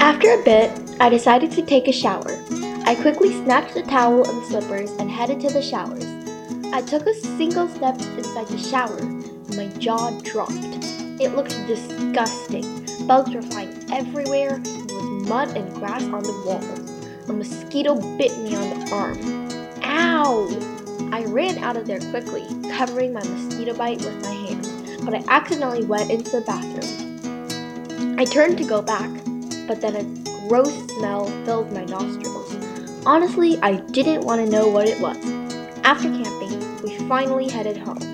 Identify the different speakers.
Speaker 1: After a bit, I decided to take a shower. I quickly snatched the towel and the slippers and headed to the showers. I took a single step inside the shower and my jaw dropped. It looked disgusting. Bugs were flying everywhere and there was mud and grass on the walls. A mosquito bit me on the arm. Ow! I ran out of there quickly, covering my mosquito bite with my hand, but I accidentally went into the bathroom. I turned to go back, but then a gross smell filled my nostrils. Honestly, I didn't want to know what it was. After camping, we finally headed home.